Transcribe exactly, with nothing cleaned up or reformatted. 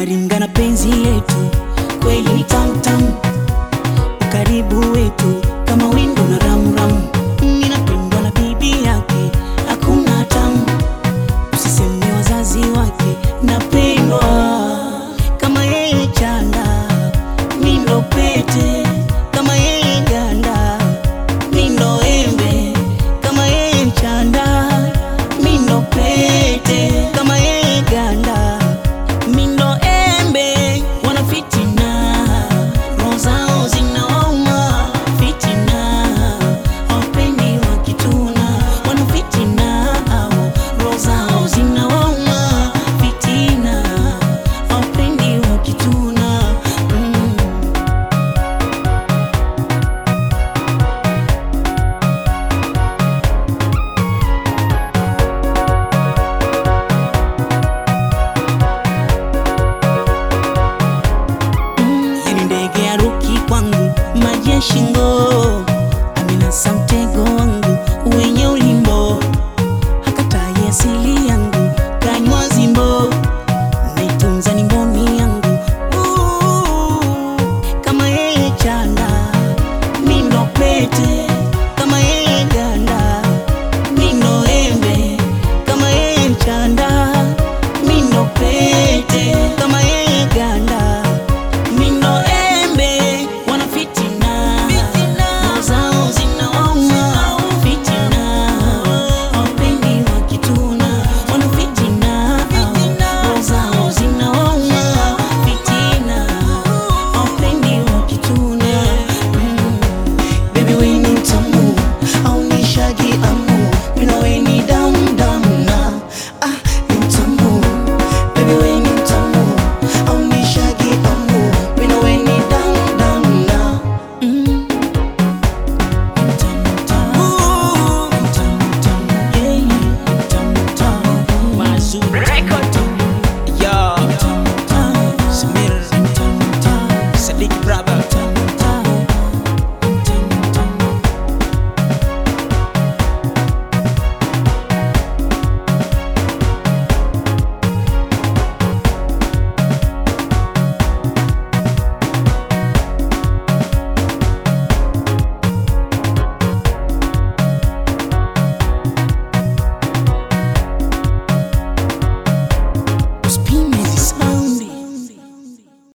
naringa na penzi yetu, kweli ni tam tam. Karibu wetu kama wingu na ram ram. Ninapendwa na bibi yake, hakuna tamu. Usiseme wazazi wake, napendwa kama yeye chanda, mimi ndo pete. Kama yeye ganda, mimi ndo embe. Kama yeye chanda, mimi ndo pete. Kama yeye ganda, mimi ndo embe. Wana fitina, roho zao zinauma. Fitina, hawapendi wakituna. Wana fitina, roho zao zinauma. Fitina, hawapendi wakituna. mm. Yani ndege ya ruki kwangu, maji ya shingo. Amenasa mtego wangu wenye ulimbo. Hakatai asili yangu, kanywa zimbo. Naitunza ni